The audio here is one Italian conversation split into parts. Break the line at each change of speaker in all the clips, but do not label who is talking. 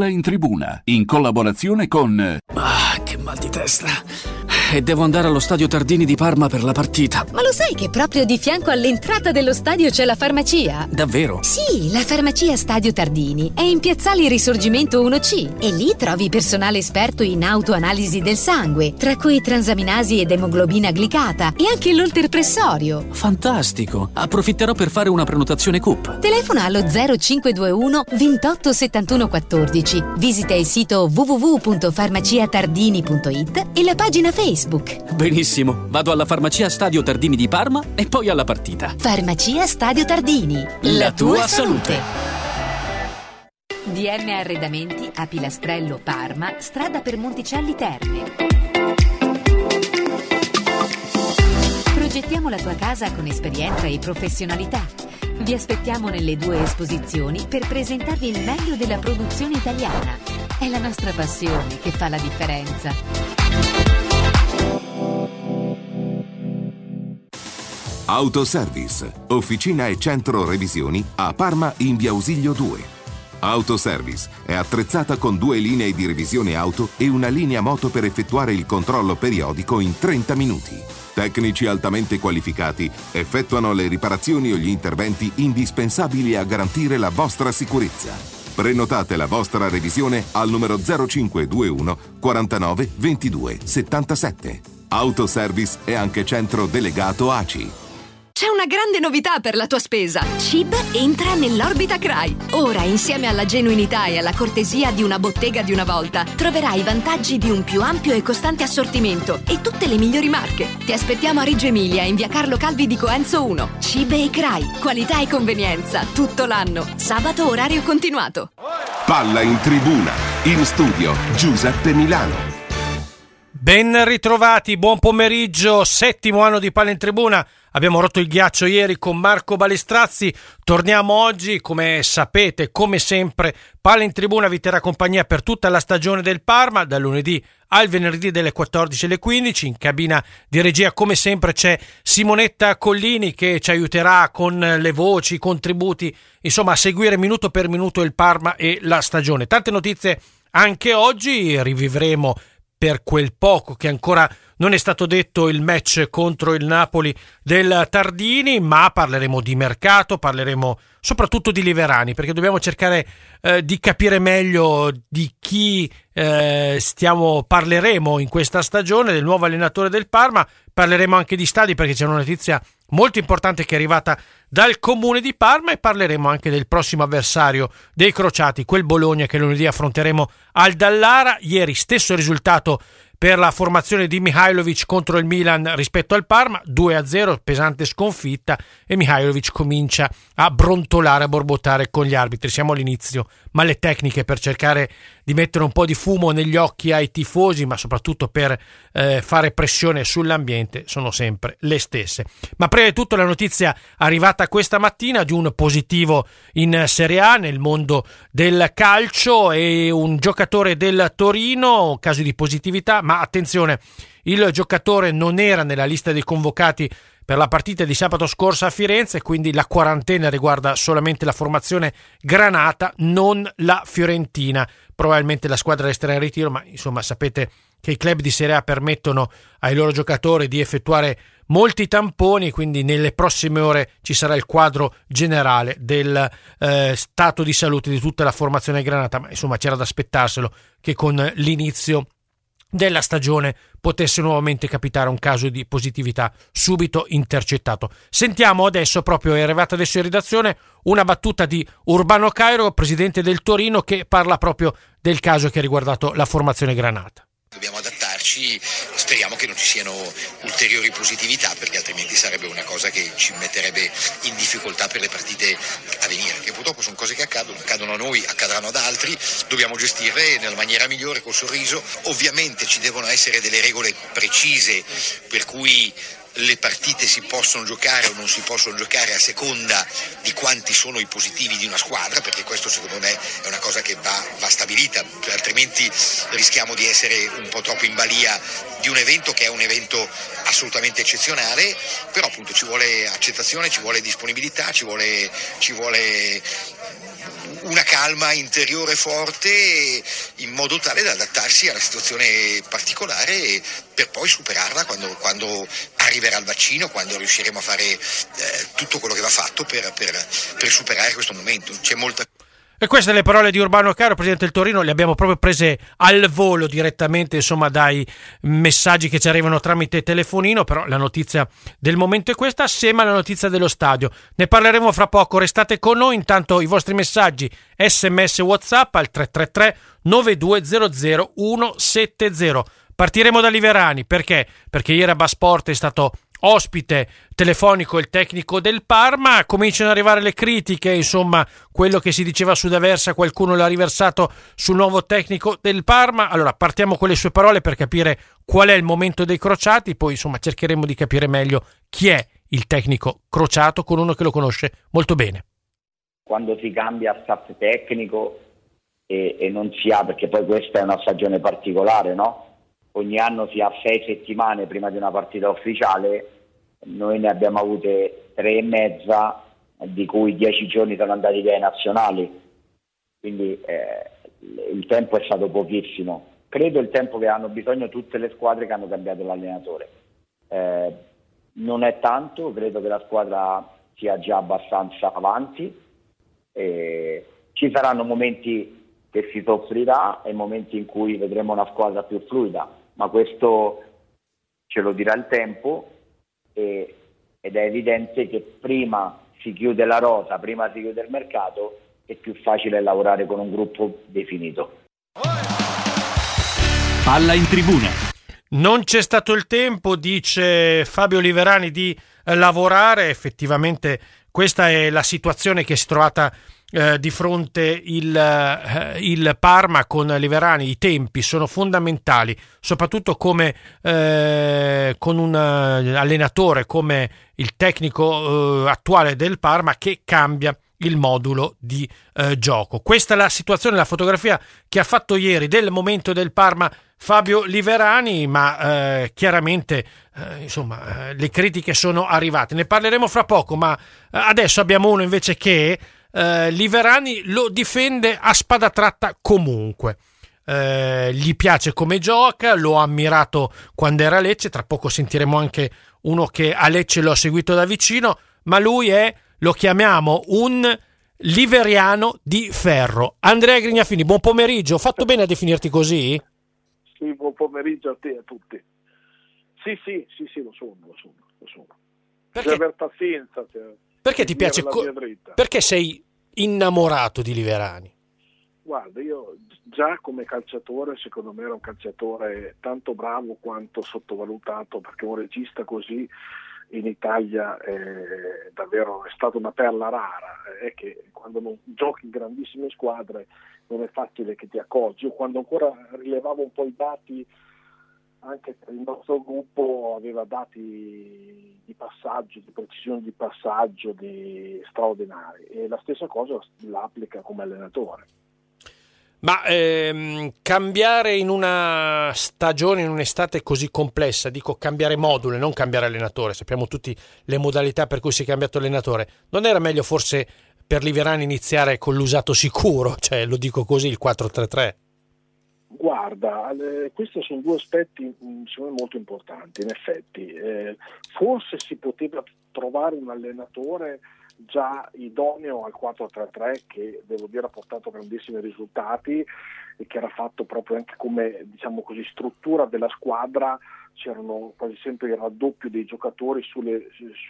Palla in Tribuna, in collaborazione con...
Che mal di testa. E devo andare allo stadio Tardini di Parma per la partita.
Ma lo sai che proprio di fianco all'entrata dello stadio c'è la farmacia?
Davvero?
Sì, la farmacia Stadio Tardini è in Piazzale Risorgimento 1C e lì trovi personale esperto in autoanalisi del sangue, tra cui transaminasi ed emoglobina glicata e anche l'olterpressorio.
Fantastico! Approfitterò per fare una prenotazione CUP.
Telefona allo 0521 28 71 14. Visita il sito www.farmaciatardini.it e la pagina Facebook.
Benissimo, vado alla farmacia Stadio Tardini di Parma e poi alla partita.
Farmacia Stadio Tardini.
La tua salute.
DM Arredamenti a Pilastrello Parma, strada per Monticelli Terme. Progettiamo la tua casa con esperienza e professionalità. Vi aspettiamo nelle 2 esposizioni per presentarvi il meglio della produzione italiana. È la nostra passione che fa la differenza.
Autoservice, officina e centro revisioni a Parma in via Ausilio 2. Autoservice è attrezzata con 2 linee di revisione auto e una linea moto per effettuare il controllo periodico in 30 minuti. Tecnici altamente qualificati effettuano le riparazioni o gli interventi indispensabili a garantire la vostra sicurezza. Prenotate la vostra revisione al numero 0521 49 22 77. Autoservice è anche centro delegato ACI.
C'è una grande novità per la tua spesa. CIB entra nell'orbita CRAI. Ora, insieme alla genuinità e alla cortesia di una bottega di una volta, troverai i vantaggi di un più ampio e costante assortimento e tutte le migliori marche. Ti aspettiamo a Reggio Emilia, in via Carlo Calvi di Coenzo 1. CIB e CRAI. Qualità e convenienza tutto l'anno. Sabato orario continuato.
Palla in Tribuna. In studio Giuseppe Milano.
Ben ritrovati, buon pomeriggio, 7° anno di Palla in Tribuna. Abbiamo rotto il ghiaccio ieri con Marco Balestrazzi, torniamo oggi, come sapete, come sempre, Palla in Tribuna vi terrà compagnia per tutta la stagione del Parma, dal lunedì al venerdì dalle 14 alle 15, in cabina di regia come sempre c'è Simonetta Collini che ci aiuterà con le voci, i contributi, insomma a seguire minuto per minuto il Parma e la stagione. Tante notizie anche oggi, rivivremo per quel poco che ancora non è stato detto il match contro il Napoli del Tardini, ma parleremo di mercato, parleremo soprattutto di Liverani, perché dobbiamo cercare di capire meglio di chi parleremo in questa stagione, del nuovo allenatore del Parma. Parleremo anche di stadi, perché c'è una notizia molto importante che è arrivata dal comune di Parma, e parleremo anche del prossimo avversario dei crociati, quel Bologna che lunedì affronteremo al Dallara. Ieri stesso risultato per la formazione di Mihajlovic contro il Milan rispetto al Parma, 2-0, pesante sconfitta, e Mihajlovic comincia a brontolare, a borbottare con gli arbitri. Siamo all'inizio, ma le tecniche per cercare di mettere un po' di fumo negli occhi ai tifosi, ma soprattutto per fare pressione sull'ambiente, sono sempre le stesse. Ma prima di tutto la notizia arrivata questa mattina di un positivo in Serie A nel mondo del calcio, e un giocatore del Torino, caso di positività, ma attenzione, il giocatore non era nella lista dei convocati per la partita di sabato scorso a Firenze, quindi la quarantena riguarda solamente la formazione granata, non la fiorentina. Probabilmente la squadra resterà in ritiro, ma insomma sapete che i club di Serie A permettono ai loro giocatori di effettuare molti tamponi, quindi nelle prossime ore ci sarà il quadro generale del stato di salute di tutta la formazione granata, ma insomma c'era da aspettarselo che con l'inizio della stagione potesse nuovamente capitare un caso di positività subito intercettato. Sentiamo adesso, proprio è arrivata adesso in redazione, una battuta di Urbano Cairo, presidente del Torino, che parla proprio del caso che ha riguardato la formazione granata.
Dobbiamo adattarci, speriamo che non ci siano ulteriori positività, perché altrimenti sarebbe una cosa che ci metterebbe in difficoltà per le partite a venire, che purtroppo sono cose che accadono a noi, accadranno ad altri, dobbiamo gestirle nella maniera migliore, col sorriso. Ovviamente ci devono essere delle regole precise per cui le partite si possono giocare o non si possono giocare a seconda di quanti sono i positivi di una squadra, perché questo secondo me è una cosa che va stabilita, altrimenti rischiamo di essere un po' troppo in balia di un evento che è un evento assolutamente eccezionale, però appunto ci vuole accettazione, ci vuole disponibilità, ci vuole una calma interiore forte in modo tale da adattarsi alla situazione particolare per poi superarla quando arriverà il vaccino, quando riusciremo a fare tutto quello che va fatto per superare questo momento. C'è molta.
E queste le parole di Urbano Caro, presidente del Torino, le abbiamo proprio prese al volo direttamente, insomma, dai messaggi che ci arrivano tramite telefonino, però la notizia del momento è questa, assieme alla notizia dello stadio. Ne parleremo fra poco, restate con noi, intanto i vostri messaggi SMS WhatsApp al 333 9200 170. Partiremo da Liverani, perché? Perché ieri a Basport è stato ospite telefonico il tecnico del Parma, cominciano ad arrivare le critiche, insomma quello che si diceva su D'Aversa qualcuno l'ha riversato sul nuovo tecnico del Parma. Allora partiamo con le sue parole per capire qual è il momento dei crociati, poi insomma cercheremo di capire meglio chi è il tecnico crociato con uno che lo conosce molto bene.
Quando si cambia staff tecnico e non si ha, perché poi questa è una stagione particolare, no? Ogni anno si ha 6 settimane prima di una partita ufficiale, noi ne abbiamo avute 3 e mezza, di cui 10 giorni sono andati via ai nazionali, quindi il tempo è stato pochissimo. Credo il tempo che hanno bisogno tutte le squadre che hanno cambiato l'allenatore. Non è tanto, credo che la squadra sia già abbastanza avanti, ci saranno momenti che si soffrirà e momenti in cui vedremo una squadra più fluida, ma questo ce lo dirà il tempo ed è evidente che prima si chiude la rosa, prima si chiude il mercato, è più facile lavorare con un gruppo definito.
Palla in tribuna.
Non c'è stato il tempo, dice Fabio Liverani, di lavorare. Effettivamente questa è la situazione che si è trovata di fronte il Parma con Liverani. I tempi sono fondamentali, soprattutto come con un allenatore come il tecnico attuale del Parma che cambia il modulo di gioco. Questa è la situazione, la fotografia che ha fatto ieri del momento del Parma Fabio Liverani, ma chiaramente insomma le critiche sono arrivate. Ne parleremo fra poco, ma adesso abbiamo uno invece che Liverani lo difende a spada tratta comunque. Gli piace come gioca, lo ha ammirato quando era a Lecce, tra poco sentiremo anche uno che a Lecce lo ha seguito da vicino, ma lui è, lo chiamiamo, un liveriano di ferro. Andrea Grignafini, buon pomeriggio, ho fatto bene a definirti così?
Sì, buon pomeriggio a te e a tutti. Sì, lo sono.
Perché?
Devi aver pazienza.
Perché ti piace? Perché sei innamorato di Liverani?
Guarda, io già come calciatore, secondo me era un calciatore tanto bravo quanto sottovalutato, perché un regista così in Italia davvero è stata una perla rara, è che quando non giochi in grandissime squadre non è facile che ti accorgi. Io quando ancora rilevavo un po' i dati anche per il nostro gruppo aveva dati di passaggio, di precisione di passaggio di straordinari, e la stessa cosa la applica come allenatore.
Ma cambiare in una stagione, in un'estate così complessa, dico cambiare modulo, non cambiare allenatore, sappiamo tutti le modalità per cui si è cambiato allenatore, non era meglio forse per Liverani iniziare con l'usato sicuro, cioè lo dico così, il 4-3-3?
Guarda, questi sono due aspetti secondo me molto importanti, in effetti. Forse si poteva trovare un allenatore già idoneo al 4-3-3 che devo dire ha portato grandissimi risultati e che era fatto proprio anche come, diciamo così, struttura della squadra. C'erano quasi sempre il raddoppio dei giocatori sulle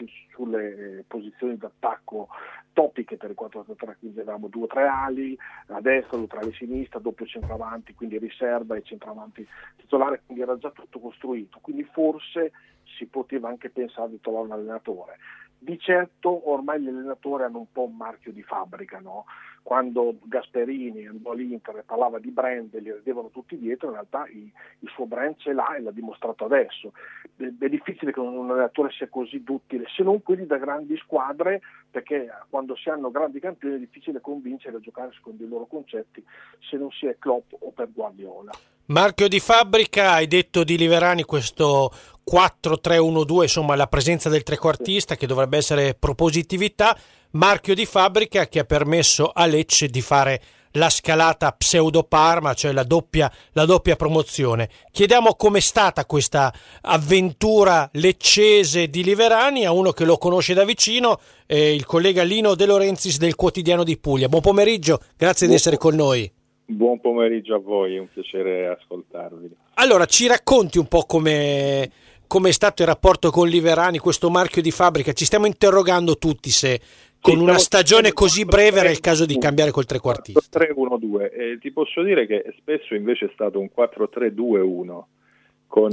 posizioni d'attacco topiche per il 4-3-3, quindi avevamo 2 o 3 ali a destra, 2 o 3 ali a sinistra, doppio centravanti, quindi riserva e centravanti titolare, quindi era già tutto costruito, quindi forse si poteva anche pensare di trovare un allenatore. Di certo ormai gli allenatori hanno un po' un marchio di fabbrica, no? Quando Gasperini andò all'Inter e parlava di brand e li ridevano tutti dietro, in realtà il suo brand ce l'ha e l'ha dimostrato adesso. È difficile che un allenatore sia così duttile, se non quelli da grandi squadre, perché quando si hanno grandi campioni è difficile convincere a giocare secondo i loro concetti, se non si è Klopp o per Guardiola.
Marchio di fabbrica, hai detto di Liverani questo 4-3-1-2, insomma la presenza del trequartista che dovrebbe essere propositività, marchio di fabbrica che ha permesso a Lecce di fare la scalata pseudo Parma, cioè la doppia promozione. Chiediamo com'è stata questa avventura leccese di Liverani a uno che lo conosce da vicino, il collega Lino De Laurentiis del Quotidiano di Puglia. Buon pomeriggio, grazie di essere con noi.
Buon pomeriggio a voi, è un piacere ascoltarvi.
Allora, ci racconti un po' come è stato il rapporto con Liverani, questo marchio di fabbrica? Ci stiamo interrogando tutti se con una stagione così breve era il caso di cambiare col trequartista.
4-3-1-2. Ti posso dire che spesso invece è stato un 4-3-2-1 con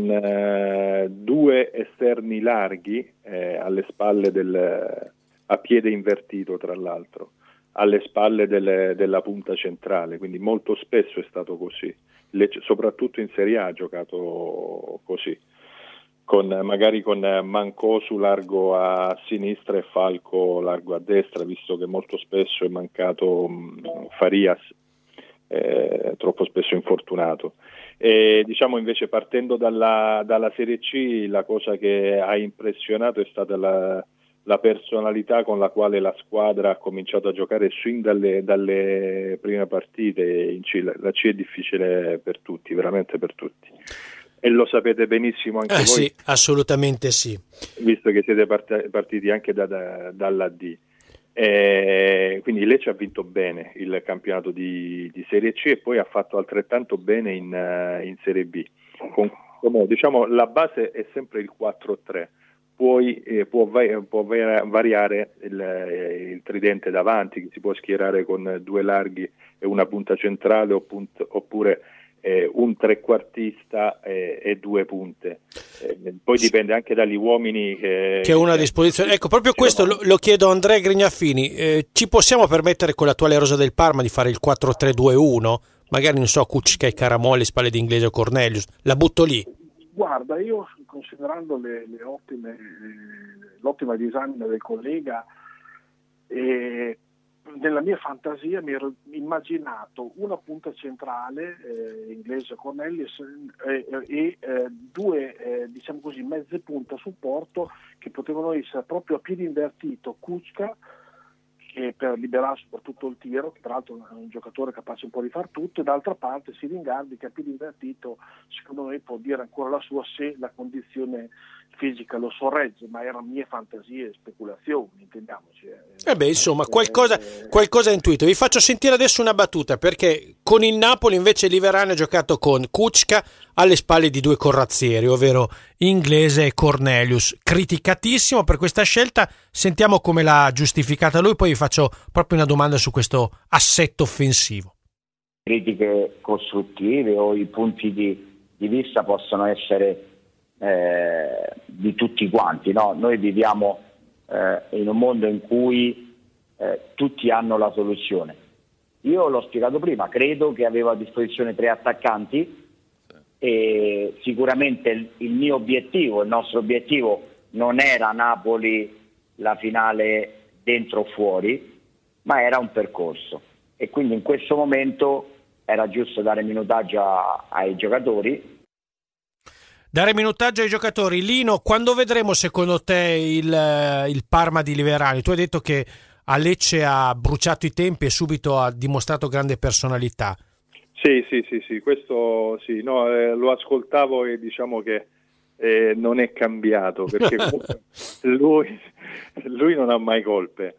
due esterni larghi alle spalle a piede invertito, tra l'altro, alle spalle della punta centrale, quindi molto spesso è stato così. Soprattutto in Serie A ha giocato così, magari con Mancosu largo a sinistra e Falco largo a destra, visto che molto spesso è mancato Farias, troppo spesso infortunato. E diciamo invece, partendo dalla Serie C, la cosa che ha impressionato è stata la personalità con la quale la squadra ha cominciato a giocare sin dalle prime partite in C. La C è difficile per tutti, veramente per tutti. E lo sapete benissimo anche voi.
Sì, assolutamente sì.
Visto che siete partiti anche dalla D. Quindi Lecce ha vinto bene il campionato di Serie C e poi ha fatto altrettanto bene in Serie B. Diciamo, la base è sempre il 4-3. Può variare il tridente davanti, che si può schierare con due larghi e una punta centrale, oppure un trequartista e due punte. Poi dipende anche dagli uomini che uno a disposizione.
Ecco, proprio questo lo chiedo a Andrea Grignafini. Ci possiamo permettere con l'attuale rosa del Parma di fare il 4-3-2-1? Magari, non so, Kučka e Caramoli, spalle di Inglese o Cornelius. La butto lì.
Guarda, io considerando l'ottima disamina del collega, nella mia fantasia mi ero immaginato una punta centrale, Inglese Cornelius, e due diciamo così mezze punte a supporto che potevano essere proprio a piede invertito Kučka, che per liberare soprattutto il tiro, che tra l'altro è un giocatore capace un po' di far tutto, e d'altra parte Siringardi, che a piede invertito secondo me può dire ancora la sua se la condizione fisica lo sorregge, ma erano mie fantasie e speculazioni, intendiamoci.
Insomma, qualcosa è intuito. Vi faccio sentire adesso una battuta, perché con il Napoli invece Liverani ha giocato con Kučka alle spalle di due corazzieri, ovvero Inglese e Cornelius. Criticatissimo per questa scelta, sentiamo come l'ha giustificata lui, poi vi faccio proprio una domanda su questo assetto offensivo.
Critiche costruttive o i punti di vista possono essere di tutti quanti, no? Noi viviamo in un mondo in cui tutti hanno la soluzione. Io l'ho spiegato prima, credo che avevo a disposizione 3 attaccanti e sicuramente il mio obiettivo, il nostro obiettivo non era Napoli la finale dentro o fuori, ma era un percorso, e quindi in questo momento era giusto dare minutaggio ai giocatori.
Dare minutaggio ai giocatori. Lino, quando vedremo secondo te il Parma di Liverani? Tu hai detto che a Lecce ha bruciato i tempi e subito ha dimostrato grande personalità.
Sì, questo sì, no, lo ascoltavo e diciamo che non è cambiato, perché lui non ha mai colpe.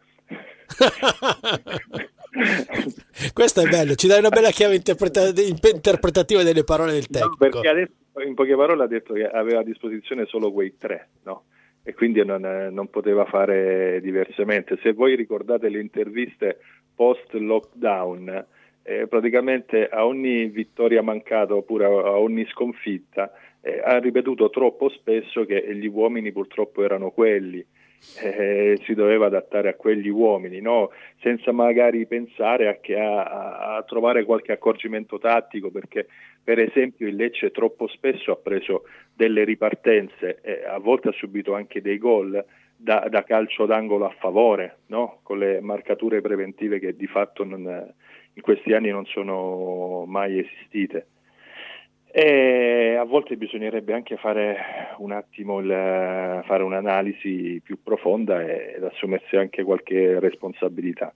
Questo è bello, ci dai una bella chiave interpretativa delle parole del tecnico.
No, perché adesso in poche parole ha detto che aveva a disposizione solo quei 3, no? E quindi non poteva fare diversamente. Se voi ricordate le interviste post lockdown, praticamente a ogni vittoria mancata oppure a ogni sconfitta ha ripetuto troppo spesso che gli uomini purtroppo erano quelli. Si doveva adattare a quegli uomini, no? Senza magari pensare a trovare qualche accorgimento tattico, perché per esempio il Lecce troppo spesso ha preso delle ripartenze e a volte ha subito anche dei gol da calcio d'angolo a favore, no? Con le marcature preventive che di fatto in questi anni non sono mai esistite. E a volte bisognerebbe anche fare un attimo fare un'analisi più profonda ed assumersi anche qualche responsabilità.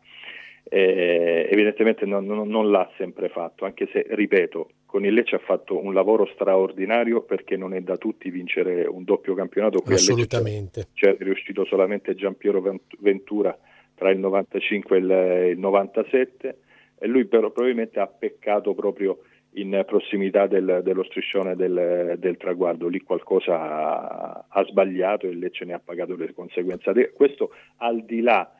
Evidentemente non l'ha sempre fatto, anche se, ripeto, con il Lecce ha fatto un lavoro straordinario, perché non è da tutti vincere un doppio campionato. Qui
assolutamente
c'è riuscito solamente Giampiero Ventura tra il 95 e il 97, e lui però probabilmente ha peccato proprio in prossimità dello striscione del traguardo. Lì qualcosa ha sbagliato e il Lecce ne ha pagato le conseguenze. Questo al di là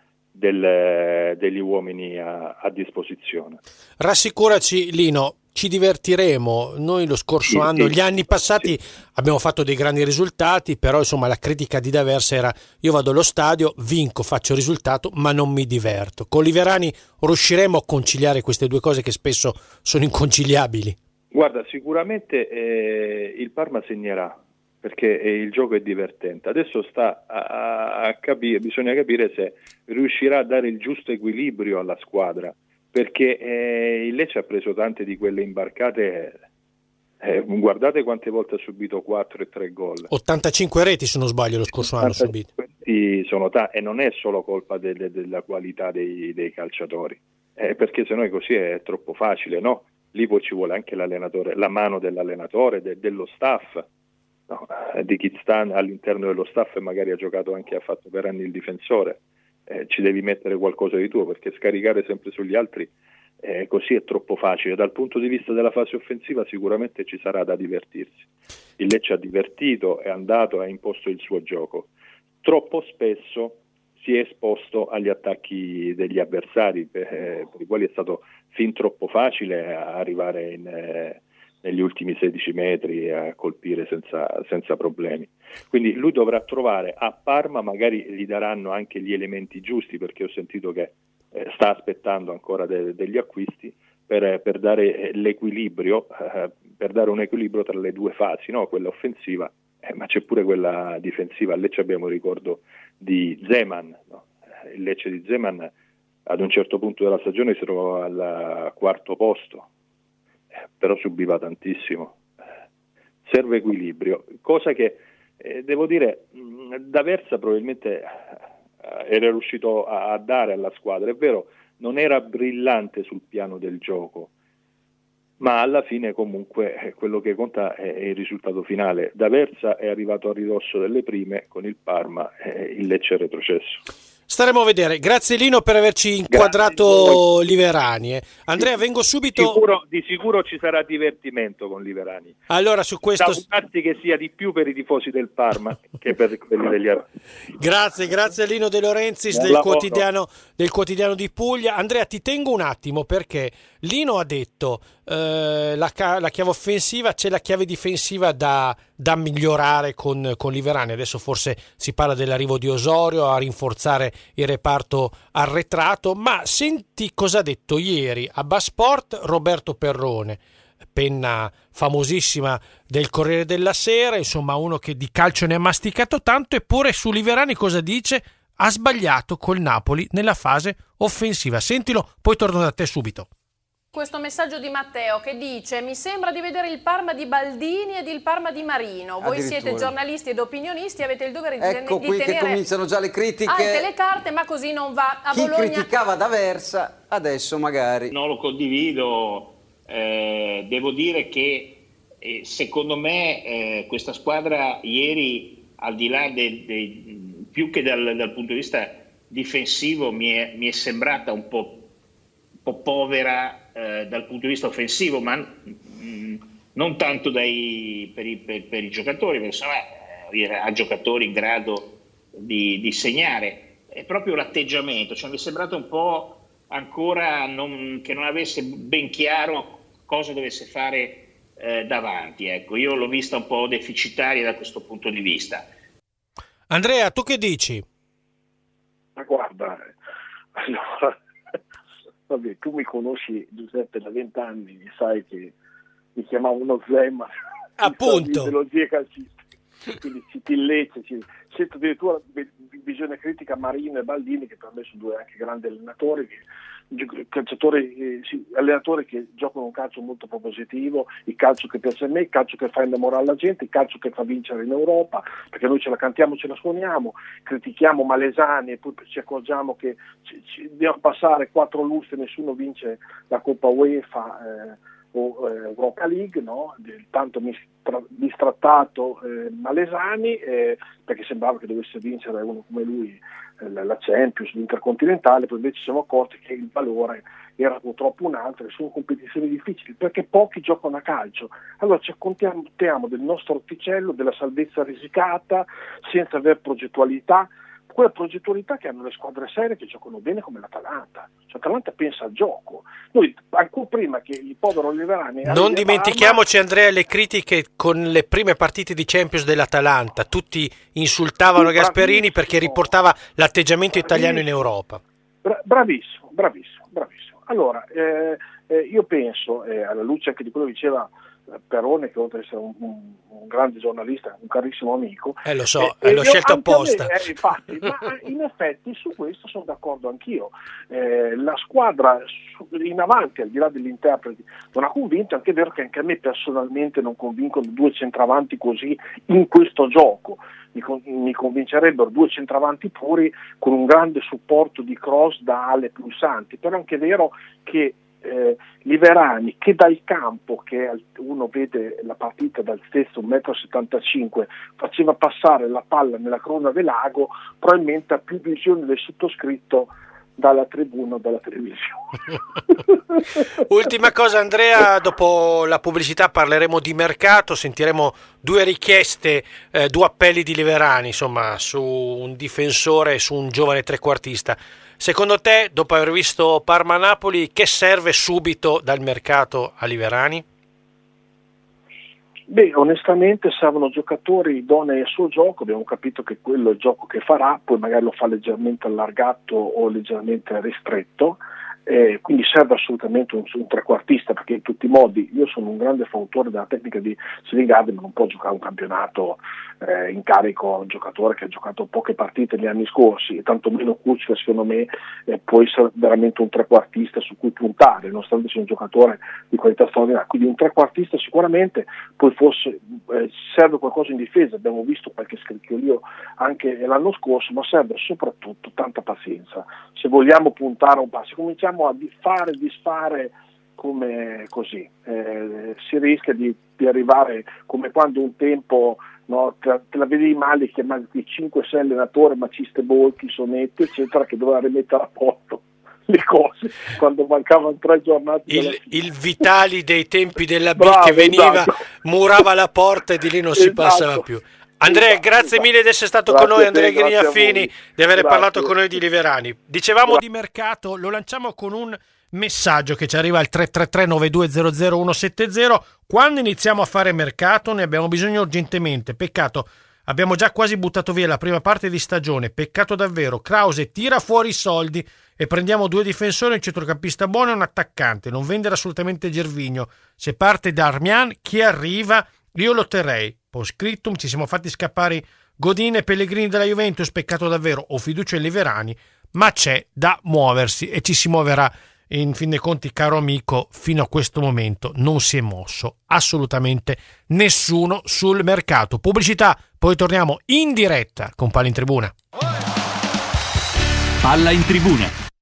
degli uomini a disposizione.
Rassicuraci, Lino, ci divertiremo. Noi lo scorso anno, gli anni passati, abbiamo fatto dei grandi risultati, però insomma la critica di D'Aversa era: io vado allo stadio, vinco, faccio risultato, ma non mi diverto. Con Liverani riusciremo a conciliare queste due cose che spesso sono inconciliabili?
Guarda, sicuramente il Parma segnerà, perché il gioco è divertente. Adesso sta a capire, bisogna capire se riuscirà a dare il giusto equilibrio alla squadra, perché il Lecce ha preso tante di quelle imbarcate. Guardate quante volte ha subito 4 e 3 gol.
85 reti, se non sbaglio, lo scorso anno subito.
Sono e non è solo colpa della qualità dei calciatori, perché se no così è troppo facile, no? Lì poi ci vuole anche l'allenatore, la mano dell'allenatore, dello staff. No, di chi sta all'interno dello staff e magari ha fatto per anni il difensore. Ci devi mettere qualcosa di tuo, perché scaricare sempre sugli altri così è troppo facile. Dal punto di vista della fase offensiva sicuramente ci sarà da divertirsi. Il Lecce ha divertito, è andato, ha imposto il suo gioco. Troppo spesso si è esposto agli attacchi degli avversari, per i quali è stato fin troppo facile arrivare negli ultimi 16 metri a colpire senza problemi. Quindi lui dovrà trovare a Parma, magari gli daranno anche gli elementi giusti, perché ho sentito che sta aspettando ancora degli acquisti per dare l'equilibrio, per dare un equilibrio tra le due fasi, no? Quella offensiva, ma c'è pure quella difensiva. A Lecce abbiamo ricordo di Zeman, no? Il Lecce di Zeman ad un certo punto della stagione si trovava al 4º posto, però subiva tantissimo. Serve equilibrio, cosa che devo dire D'Aversa probabilmente era riuscito a dare alla squadra. È vero, non era brillante sul piano del gioco, ma alla fine comunque quello che conta è il risultato finale. D'Aversa è arrivato a ridosso delle prime con il Parma, il Lecce è retrocesso.
Staremo a vedere. Grazie Lino per averci inquadrato Liverani. Andrea, vengo subito.
Di sicuro ci sarà divertimento con Liverani.
Allora, su questo
che sia di più per i tifosi del Parma che per quelli degli altri.
Grazie a Lino De Laurentiis del quotidiano di Puglia. Andrea, ti tengo un attimo, perché Lino ha detto la chiave offensiva, c'è la chiave difensiva da migliorare con Liverani. Adesso forse si parla dell'arrivo di Osorio a rinforzare il reparto arretrato, ma senti cosa ha detto ieri a Basport Roberto Perrone, penna famosissima del Corriere della Sera, insomma uno che di calcio ne ha masticato tanto. Eppure su Liverani cosa dice? Ha sbagliato col Napoli nella fase offensiva. Sentilo, poi torno da te subito.
Questo messaggio di Matteo che dice: mi sembra di vedere il Parma di Baldini ed il Parma di Marino. Voi siete giornalisti ed opinionisti, avete il dovere di tenere
che cominciano già le critiche.
Alte le carte, ma così non va. A
Chi
Bologna
criticava D'Aversa adesso magari
non lo condivido. Devo dire che secondo me questa squadra ieri, al di là più che dal punto di vista difensivo, mi è sembrata un po' povera dal punto di vista offensivo, ma non tanto per i giocatori, perché insomma ha giocatori in grado di segnare. È proprio l'atteggiamento, cioè mi è sembrato un po' ancora che non avesse ben chiaro cosa dovesse fare davanti. Ecco, io l'ho vista un po' deficitaria da questo punto di vista.
Andrea, tu che dici?
Ma guarda, allora, vabbè, tu mi conosci, Giuseppe, da 20 anni, sai che mi chiamavano Zeman,
appunto,
dello zio calcista, quindi citi il Lecce, sento addirittura visione critica Marino e Baldini, che per me sono due anche grandi allenatori, che calciatori, allenatori che giocano un calcio molto propositivo, il calcio che piace a me, il calcio che fa innamorare la gente, il calcio che fa vincere in Europa, perché noi ce la cantiamo, ce la suoniamo, critichiamo Malesani e poi ci accorgiamo che ci dobbiamo passare 4 lustri e nessuno vince la Coppa UEFA o Europa League, no? Del tanto distrattato Malesani, perché sembrava che dovesse vincere uno come lui la Champions, l'Intercontinentale, poi invece ci siamo accorti che il valore era purtroppo un altro e sono competizioni difficili perché pochi giocano a calcio. Allora ci accontiamo del nostro orticello, della salvezza risicata, senza aver progettualità, quella progettualità che hanno le squadre serie che giocano bene come l'Atalanta. Cioè, l'Atalanta pensa al gioco. Noi, ancora prima che il povero Liverani...
Non dimentichiamoci, Andrea, le critiche con le prime partite di Champions dell'Atalanta. Tutti insultavano Gasperini perché riportava l'atteggiamento italiano in Europa.
Bravissimo. Allora, io penso, alla luce anche di quello che diceva Perrone, che oltre ad essere un grande giornalista, un carissimo amico,
lo so, l'ho scelto apposta.
Infatti, ma in effetti su questo sono d'accordo anch'io. La squadra in avanti, al di là degli interpreti, non ha convinto. Anche è vero che anche a me personalmente non convincono 2 centravanti così in questo gioco. Mi convincerebbero 2 centravanti puri con un grande supporto di cross da ale pulsanti, però anche è vero che Liverani, che dal campo, che uno vede la partita dal stesso 1,75 m, faceva passare la palla nella crona del lago, probabilmente ha più visione del sottoscritto dalla tribuna o dalla televisione.
Ultima cosa, Andrea, dopo la pubblicità parleremo di mercato, sentiremo 2 richieste, 2 appelli di Liverani, insomma, su un difensore e su un giovane trequartista. Secondo te, dopo aver visto Parma-Napoli, che serve subito dal mercato a Liverani?
Beh, onestamente servono giocatori idonei al suo gioco. Abbiamo capito che quello è il gioco che farà, poi magari lo fa leggermente allargato o leggermente ristretto, quindi serve assolutamente un trequartista, perché in tutti i modi io sono un grande fautore della tecnica di Siligardi, ma non può giocare un campionato in carico a un giocatore che ha giocato poche partite gli anni scorsi, e tanto meno Kuczka, secondo me, può essere veramente un trequartista su cui puntare, nonostante sia un giocatore di qualità straordinaria. Quindi un trequartista sicuramente, poi forse serve qualcosa in difesa, abbiamo visto qualche scricchiolio anche l'anno scorso, ma serve soprattutto tanta pazienza. Se vogliamo puntare un po', se cominciamo a fare e disfare come così, si rischia di arrivare come quando un tempo, no, te la vedevi male, chiamavi 5-6 allenatori, Maciste Bolchi, Sonetti, eccetera, che doveva rimettere a posto le cose quando mancavano 3 giornate.
Il Vitali dei tempi della B, che veniva, murava la porta e di lì non si passava più. Andrea, grazie mille di essere stato con noi, Andrea Grignafini, di aver parlato con noi di Liverani. Dicevamo di mercato, lo lanciamo con un messaggio che ci arriva al 333-9200-170. Quando iniziamo a fare mercato ne abbiamo bisogno urgentemente. Peccato, abbiamo già quasi buttato via la prima parte di stagione, peccato davvero. Krause tira fuori i soldi e prendiamo 2 difensori, un centrocampista buono e un attaccante. Non vendere assolutamente Gervinho. Se parte Darmian, chi arriva? Io lo terrei. Post scriptum, ci siamo fatti scappare Godin e Pellegrini della Juventus, peccato davvero, ho fiducia in Liverani, ma c'è da muoversi e ci si muoverà. In fin dei conti, caro amico, fino a questo momento non si è mosso assolutamente nessuno sul mercato. Pubblicità, poi torniamo in diretta con Palla in Tribuna.
Palla in Tribuna.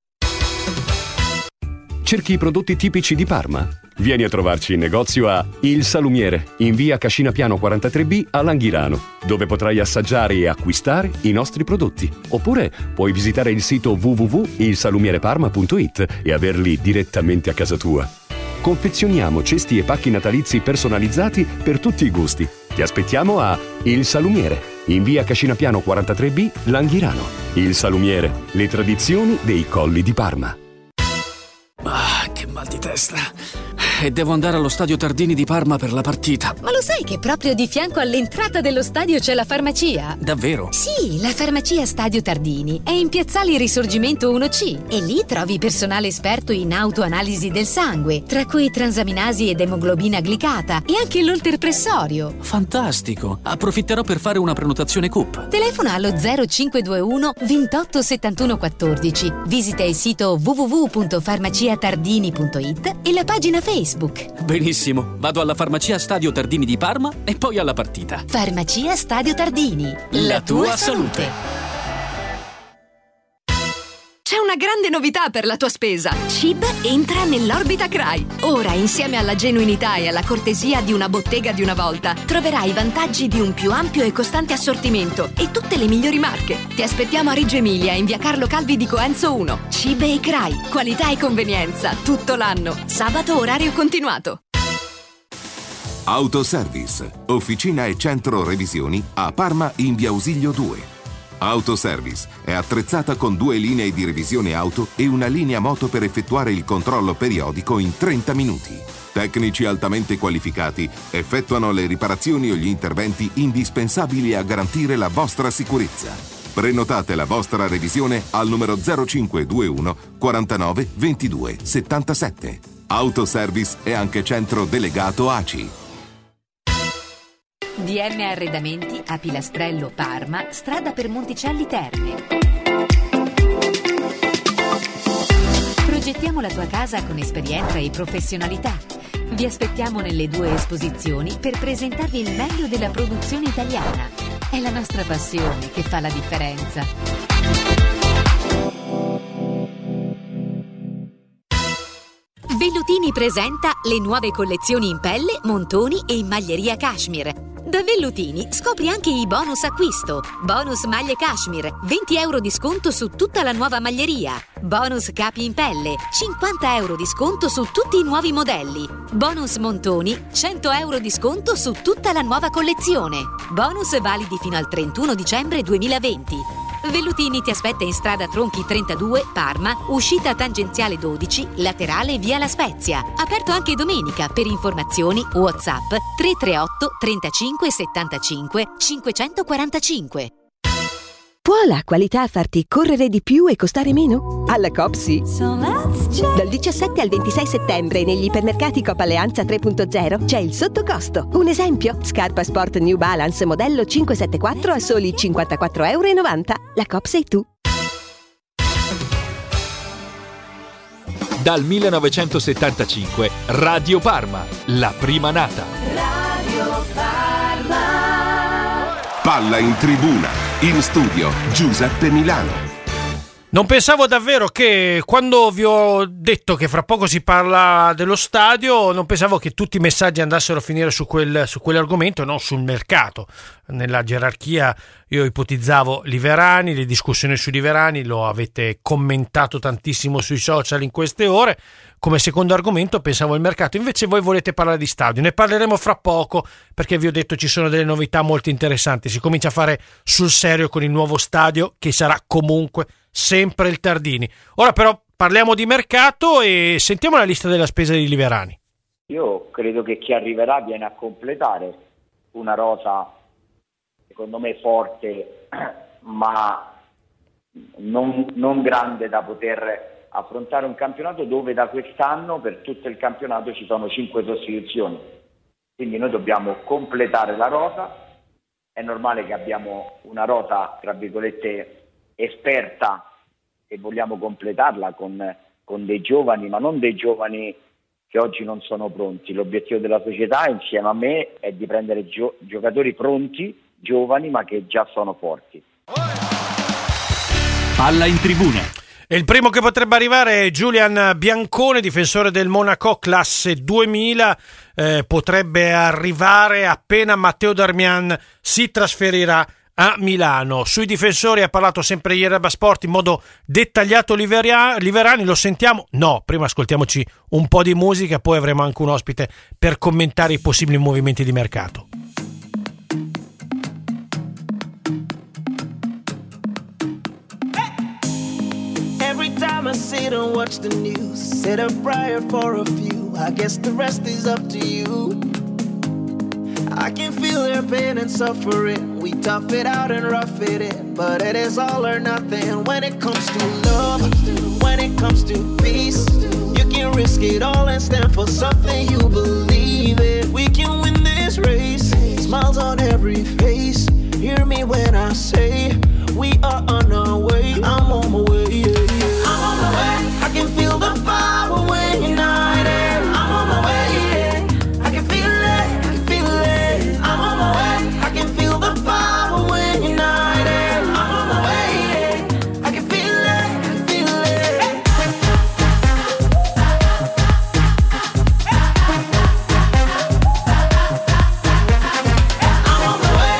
Cerchi i prodotti tipici di Parma? Vieni a trovarci in negozio a Il Salumiere, in via Cascina Piano 43B a Langhirano, dove potrai assaggiare e acquistare i nostri prodotti. Oppure puoi visitare il sito www.ilsalumiereparma.it e averli direttamente a casa tua. Confezioniamo cesti e pacchi natalizi personalizzati per tutti i gusti. Ti aspettiamo a Il Salumiere, in via Cascina Piano 43B, Langhirano. Il Salumiere, le tradizioni dei colli di Parma.
Che mal di testa. e devo andare allo stadio Tardini di Parma per la partita.
Ma lo sai che proprio di fianco all'entrata dello stadio c'è la farmacia?
Davvero?
Sì, la farmacia Stadio Tardini è in piazzale Risorgimento 1C e lì trovi personale esperto in autoanalisi del sangue, tra cui transaminasi ed emoglobina glicata e anche l'olterpressorio.
Fantastico! Approfitterò per fare una prenotazione CUP.
Telefona allo 0521 28 71 14. Visita il sito www.farmaciatardini.it e la pagina Facebook.
Benissimo, vado alla farmacia Stadio Tardini di Parma e poi alla partita.
Farmacia Stadio Tardini. La tua salute.
C'è una grande novità per la tua spesa. CIB entra nell'Orbita CRAI. Ora, insieme alla genuinità e alla cortesia di una bottega di una volta, troverai i vantaggi di un più ampio e costante assortimento e tutte le migliori marche. Ti aspettiamo a Reggio Emilia, in via Carlo Calvi di Coenzo 1. CIB e CRAI. Qualità e convenienza tutto l'anno. Sabato orario continuato.
Autoservice, officina e centro revisioni a Parma in via Ausilio 2. Autoservice è attrezzata con 2 linee di revisione auto e una linea moto per effettuare il controllo periodico in 30 minuti. Tecnici altamente qualificati effettuano le riparazioni o gli interventi indispensabili a garantire la vostra sicurezza. Prenotate la vostra revisione al numero 0521 49 22 77. Autoservice è anche centro delegato ACI.
DM Arredamenti a Pilastrello Parma, strada per Monticelli Terme. Progettiamo la tua casa con esperienza e professionalità. Vi aspettiamo nelle 2 esposizioni per presentarvi il meglio della produzione italiana. È la nostra passione che fa la differenza. Vellutini presenta le nuove collezioni in pelle, montoni e in maglieria cashmere. Da Vellutini scopri anche i bonus acquisto. Bonus maglie cashmere, 20 euro di sconto su tutta la nuova maglieria. Bonus capi in pelle, 50 euro di sconto su tutti i nuovi modelli. Bonus montoni, 100 euro di sconto su tutta la nuova collezione. Bonus validi fino al 31 dicembre 2020. Vellutini ti aspetta in strada Tronchi 32, Parma, uscita tangenziale 12, laterale via La Spezia. Aperto anche domenica. Per informazioni WhatsApp 338 35 75 545.
Può la qualità farti correre di più e costare meno? Alla Coop sì. Dal 17 al 26 settembre negli ipermercati Coop Alleanza 3.0 c'è il sottocosto. Un esempio: scarpa sport New Balance modello 574 a soli 54,90 euro. La Coop sei tu.
Dal 1975 Radio Parma, la prima nata.
Radio Parma.
Palla in tribuna. In studio Giuseppe Milano.
Non pensavo davvero che, quando vi ho detto che fra poco si parla dello stadio, non pensavo che tutti i messaggi andassero a finire su quell'argomento, non sul mercato. Nella gerarchia io ipotizzavo Liverani, le discussioni su Liverani, lo avete commentato tantissimo sui social in queste ore. Come secondo argomento pensavo al mercato, invece voi volete parlare di stadio. Ne parleremo fra poco, perché vi ho detto ci sono delle novità molto interessanti. Si comincia a fare sul serio con il nuovo stadio, che sarà comunque sempre il Tardini. Ora però parliamo di mercato e sentiamo la lista della spesa di Liverani.
Io credo che chi arriverà viene a completare una rosa secondo me forte, ma non grande da poter affrontare un campionato dove da quest'anno per tutto il campionato ci sono 5 sostituzioni. Quindi noi dobbiamo completare la rosa. È normale che abbiamo una rosa tra virgolette esperta e vogliamo completarla con dei giovani, ma non dei giovani che oggi non sono pronti. L'obiettivo della società insieme a me è di prendere giocatori pronti, giovani, ma che già sono forti.
Palla in tribuna.
E il primo che potrebbe arrivare è Julian Biancone, difensore del Monaco, classe 2000, potrebbe arrivare appena Matteo Darmian si trasferirà a Milano. Sui difensori ha parlato sempre ieri Erba Sport in modo dettagliato Liverani, lo sentiamo? No, prima ascoltiamoci un po' di musica, poi avremo anche un ospite per commentare i possibili movimenti di mercato.
Every time I sit and watch the news, said a prayer for a few.
I guess the rest is up to you. I can feel their pain and suffering. We tough it out and rough it in, but it is all or nothing when it comes to love, when it comes to peace. You can risk it all and stand for something you believe in. We can win this race, smiles on every face. Hear me when I say we are on our way. I'm on my way, yeah, yeah. I'm on my way. I can feel the power when you're not there. I'm on my way, yeah. I can feel it, I can feel it. I'm on my way. I can feel the power when you're not there. I'm on my way, yeah. I can feel it, I can feel it. I'm on my way.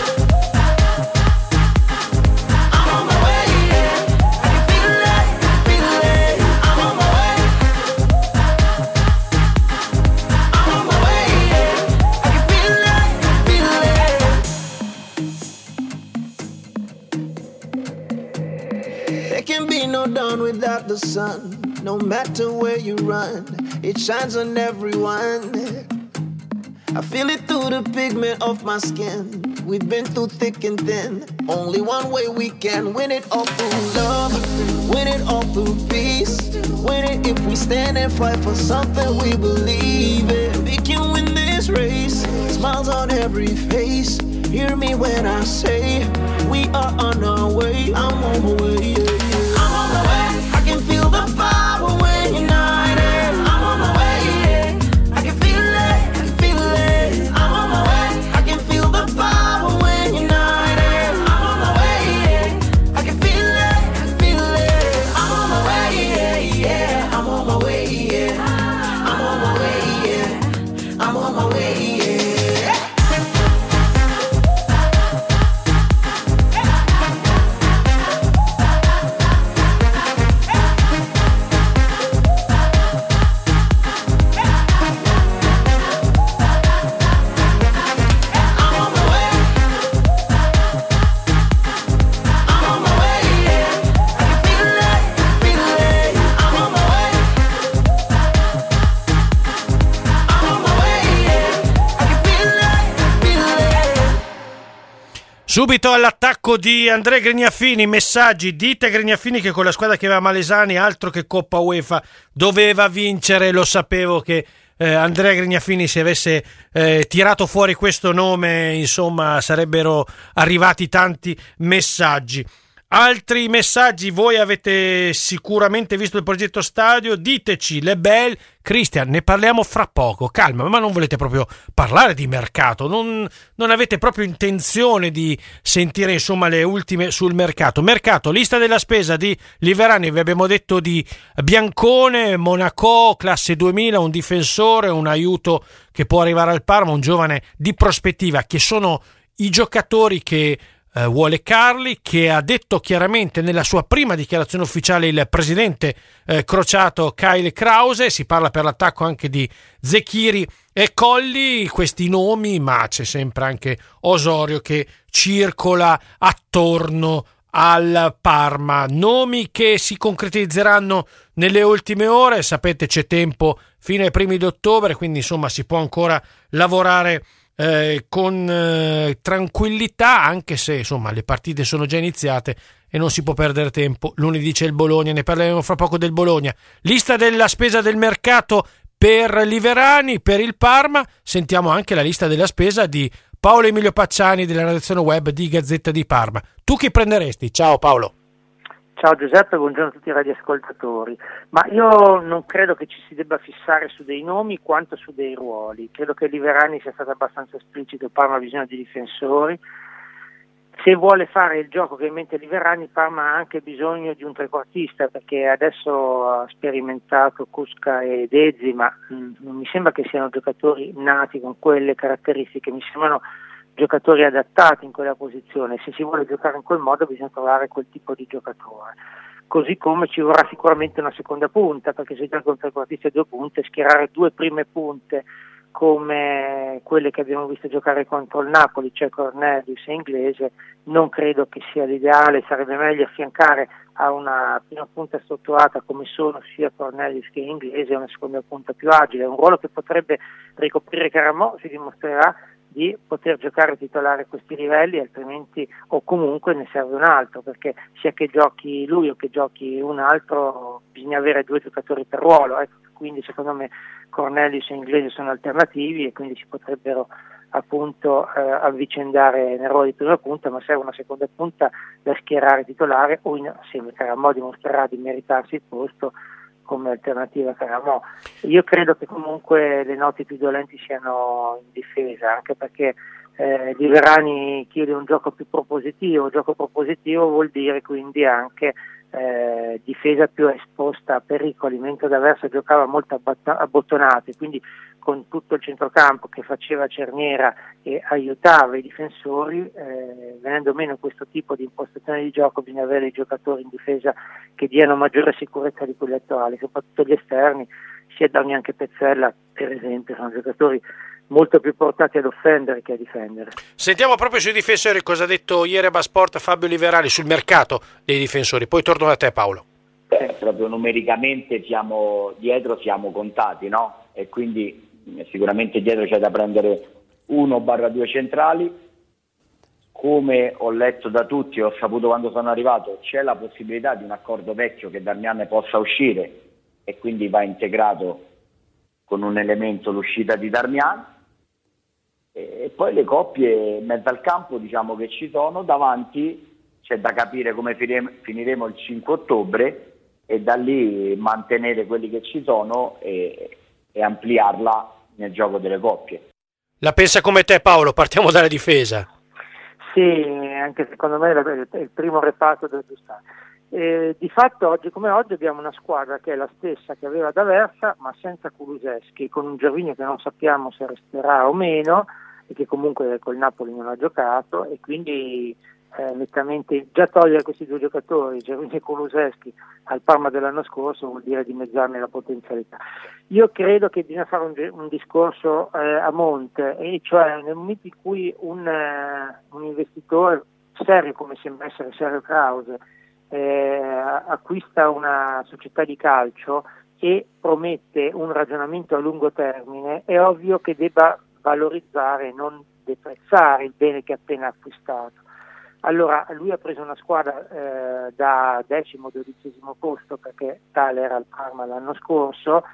I'm on my way, yeah. I can feel it, I can feel it. I'm on my way. I'm on my way, yeah. I can feel it, I can feel it. There can be no dawn without the sun. No matter where you run, it shines on everyone. I feel it through the pigment of my skin. We've been through thick and thin. Only one way we can win it all through love, win it all through peace. Win it if we stand and fight for something we believe in. We can win this race, smiles on every face. Hear me when I say we are on our way. I'm on my way, yeah, yeah. I'm on my way. I can feel the power when you're not there. I'm on my way, yeah. I can feel it, I can feel it. I'm on my way. I can feel the power when you're not there. I'm on my way, yeah. I can feel it, I can feel it. I'm on my way, yeah, yeah. I'm on my way, yeah. I'm on my way, yeah. I'm on my way, yeah.
Subito all'attacco di Andrea Grignafini, messaggi: dite a Grignafini che con la squadra che aveva Malesani, altro che Coppa UEFA, doveva vincere. Lo sapevo che Andrea Grignafini, se avesse tirato fuori questo nome, insomma, sarebbero arrivati tanti messaggi. Altri messaggi: voi avete sicuramente visto il progetto stadio, diteci le belle. Cristian, ne parliamo fra poco, calma, ma non volete proprio parlare di mercato, non avete proprio intenzione di sentire insomma le ultime sul mercato. Lista della spesa di Liverani, vi abbiamo detto di Biancone, Monaco, classe 2000, un difensore, un aiuto che può arrivare al Parma, un giovane di prospettiva, che sono i giocatori che vuole Carli, che ha detto chiaramente nella sua prima dichiarazione ufficiale il presidente crociato Kyle Krause. Si parla per l'attacco anche di Zecchiri e Colli, questi nomi, ma c'è sempre anche Osorio che circola attorno al Parma, nomi che si concretizzeranno nelle ultime ore. Sapete, c'è tempo fino ai primi di ottobre, quindi insomma si può ancora lavorare con tranquillità, anche se insomma le partite sono già iniziate e non si può perdere tempo. Lunedì c'è il Bologna, ne parleremo fra poco del Bologna. Lista della spesa del mercato per Liverani, per il Parma. Sentiamo anche la lista della spesa di Paolo Emilio Pacciani della redazione web di Gazzetta di Parma. Tu chi prenderesti? Ciao Paolo.
Ciao Giuseppe, buongiorno a tutti i radioascoltatori. Ma io non credo che ci si debba fissare su dei nomi quanto su dei ruoli. Credo che Liverani sia stato abbastanza esplicito: il Parma ha bisogno di difensori. Se vuole fare il gioco che ha in mente Liverani, Parma ha anche bisogno di un trequartista, perché adesso ha sperimentato Cusca e Dezzi, ma non mi sembra che siano giocatori nati con quelle caratteristiche, mi sembrano giocatori adattati in quella posizione. Se si vuole giocare in quel modo bisogna trovare quel tipo di giocatore, così come ci vorrà sicuramente una seconda punta, perché se gioca un trequartista e due punte, schierare due prime punte come quelle che abbiamo visto giocare contro il Napoli, cioè Cornelius e Inglese, non credo che sia l'ideale. Sarebbe meglio affiancare a una prima punta strutturata come sono sia Cornelius che Inglese una seconda punta più agile, un ruolo che potrebbe ricoprire Caramò, si dimostrerà di poter giocare titolare a questi livelli, altrimenti o comunque ne serve un altro, perché sia che giochi lui o che giochi un altro bisogna avere 2 giocatori per ruolo, quindi secondo me Cornelius e Inglese sono alternativi e quindi si potrebbero appunto avvicendare nel ruolo di prima punta, ma serve una seconda punta da schierare titolare o se Caramò dimostrerà di meritarsi il posto come alternativa a Caramò. Io credo che comunque le note più dolenti siano in difesa, anche perché Liverani chiede un gioco più propositivo. Gioco propositivo vuol dire quindi anche difesa più esposta a pericoli, mentre D'Aversa giocava molto abbottonate, quindi con tutto il centrocampo che faceva cerniera e aiutava i difensori, venendo meno questo tipo di impostazione di gioco bisogna avere i giocatori in difesa che diano maggiore sicurezza di quelli attuali, soprattutto gli esterni, sia Damian che Pezzella per esempio, sono giocatori molto più portati ad offendere che a difendere.
Sentiamo proprio sui difensori cosa ha detto ieri a Basport Fabio Liverani sul mercato dei difensori, poi torno da te Paolo.
Proprio numericamente siamo contati, no? E quindi sicuramente dietro c'è da prendere 1/2 centrali. Come ho letto da tutti, ho saputo quando sono arrivato, c'è la possibilità di un accordo vecchio che Darmian possa uscire e quindi va integrato con un elemento l'uscita di Darmian. E poi le coppie in mezzo al campo diciamo che ci sono, davanti c'è da capire come finiremo il 5 ottobre e da lì mantenere quelli che ci sono e ampliarla nel gioco delle coppie.
La pensa come te Paolo, partiamo dalla difesa.
Sì, anche secondo me è il primo reparto da aggiustare. Di fatto oggi come oggi abbiamo una squadra che è la stessa che aveva D'Aversa ma senza Kulusevski, con un Gervinho che non sappiamo se resterà o meno e che comunque col Napoli non ha giocato, e quindi nettamente già togliere questi 2 giocatori, Gervinho e Kulusevski, al Parma dell'anno scorso vuol dire dimezzarne la potenzialità. Io credo che bisogna fare un discorso a monte, e cioè nel momento in cui un investitore serio come sembra essere Sergio Krause acquista una società di calcio e promette un ragionamento a lungo termine, è ovvio che debba valorizzare e non deprezzare il bene che ha appena acquistato. Allora lui ha preso una squadra da 10º-12º posto, perché tale era il Parma l'anno scorso,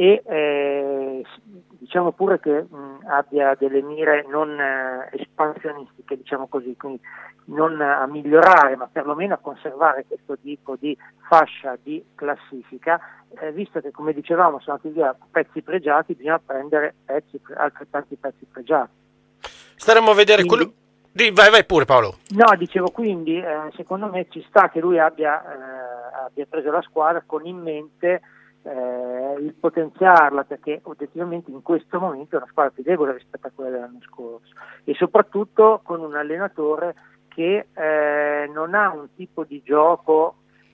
e diciamo pure che abbia delle mire non espansionistiche, diciamo così, quindi non a migliorare ma perlomeno a conservare questo tipo di fascia di classifica, visto che come dicevamo sono andati via pezzi pregiati, bisogna prendere altrettanti pezzi pregiati.
Staremo a vedere quello. Vai pure Paolo.
No, dicevo quindi secondo me ci sta che lui abbia preso la squadra con in mente il potenziarla, perché oggettivamente in questo momento è una squadra più debole rispetto a quella dell'anno scorso, e soprattutto con un allenatore che non ha un tipo di gioco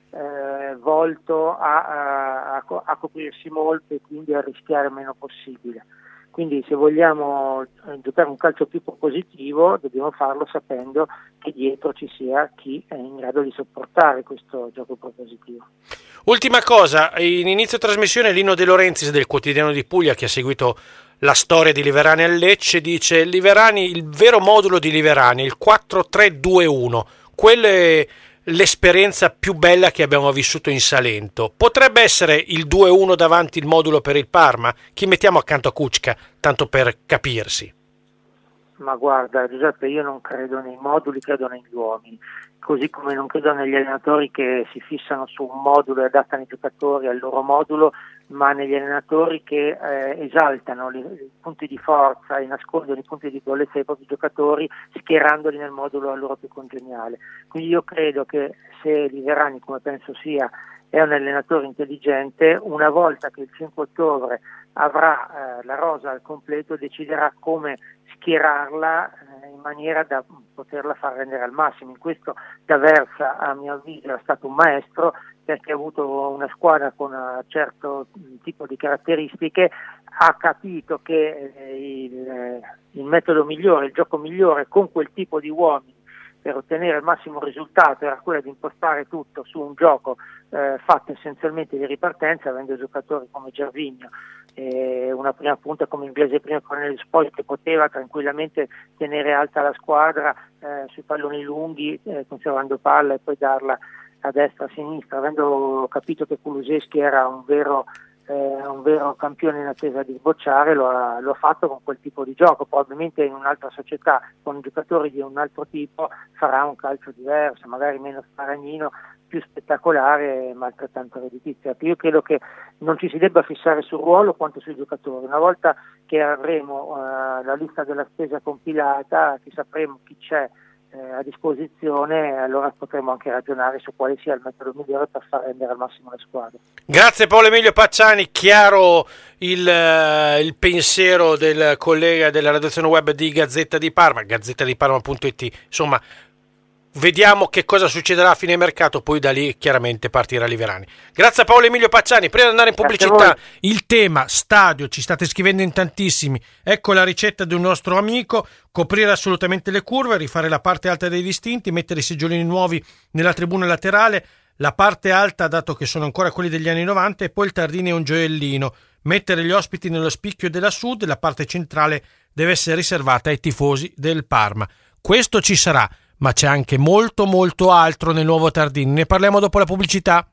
volto a coprirsi molto e quindi a rischiare il meno possibile. Quindi se vogliamo giocare un calcio più propositivo dobbiamo farlo sapendo che dietro ci sia chi è in grado di sopportare questo gioco propositivo.
Ultima cosa, in inizio trasmissione Lino De Laurentiis del Quotidiano di Puglia, che ha seguito la storia di Liverani al Lecce, dice Liverani, il vero modulo di Liverani, il 4-3-2-1, quello è l'esperienza più bella che abbiamo vissuto in Salento. Potrebbe essere il 2-1 davanti il modulo per il Parma? Chi mettiamo accanto a Kučka, tanto per capirsi?
Ma guarda Giuseppe, io non credo nei moduli, credo negli uomini, così come non credo negli allenatori che si fissano su un modulo e adattano i giocatori al loro modulo, ma negli allenatori che esaltano i punti di forza e nascondono i punti di debolezza dei propri giocatori, schierandoli nel modulo a loro più congeniale. Quindi io credo che se Liverani, come penso sia, è un allenatore intelligente, una volta che il 5 ottobre avrà la rosa al completo, deciderà come schierarla in maniera da poterla far rendere al massimo. In questo D'Aversa, a mio avviso, è stato un maestro, perché ha avuto una squadra con un certo tipo di caratteristiche, ha capito che il metodo migliore, il gioco migliore con quel tipo di uomini per ottenere il massimo risultato era quello di impostare tutto su un gioco fatto essenzialmente di ripartenza, avendo giocatori come Gervinho, una prima punta come Inglese prima Cornelius poi, che poteva tranquillamente tenere alta la squadra sui palloni lunghi, conservando palla e poi darla a destra, a sinistra, avendo capito che Kulusevski era un vero campione in attesa di sbocciare, lo ha fatto con quel tipo di gioco. Probabilmente in un'altra società con giocatori di un altro tipo farà un calcio diverso, magari meno sparagnino, più spettacolare ma altrettanto redditizio. Io credo che non ci si debba fissare sul ruolo quanto sui giocatori. Una volta che avremo la lista della spesa compilata, che sapremo chi c'è a disposizione, allora potremo anche ragionare su quale sia il metodo migliore per far rendere al massimo le squadre.
Grazie Paolo Emilio Pacciani, chiaro il pensiero del collega della redazione web di Gazzetta di Parma, gazzettadiparma.it. Insomma, vediamo che cosa succederà a fine mercato, poi da lì chiaramente partirà Liverani. Grazie a Paolo Emilio Pacciani. Prima di andare in pubblicità, il tema stadio, ci state scrivendo in tantissimi, ecco la ricetta di un nostro amico: coprire assolutamente le curve, rifare la parte alta dei distinti, mettere i seggiolini nuovi nella tribuna laterale, la parte alta dato che sono ancora quelli degli anni 90, e poi il Tardini è un gioiellino, mettere gli ospiti nello spicchio della Sud, la parte centrale deve essere riservata ai tifosi del Parma. Questo ci sarà, ma c'è anche molto molto altro nel nuovo Tardini. Ne parliamo dopo la pubblicità.